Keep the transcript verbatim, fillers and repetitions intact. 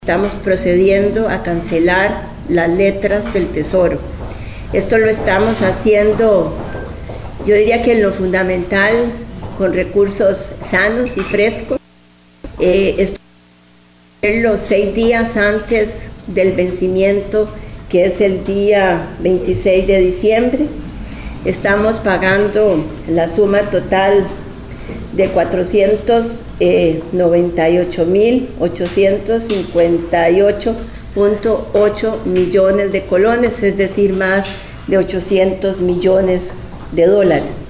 Estamos procediendo a cancelar las letras del Tesoro. Esto lo estamos haciendo, yo diría que en lo fundamental, con recursos sanos y frescos. Eh, esto los seis días antes del vencimiento, que es el día veintiséis de diciembre. Estamos pagando la suma total de cuatrocientos noventa y ocho mil ochocientos cincuenta y ocho punto ocho millones de colones, es decir, más de ochocientos millones de dólares.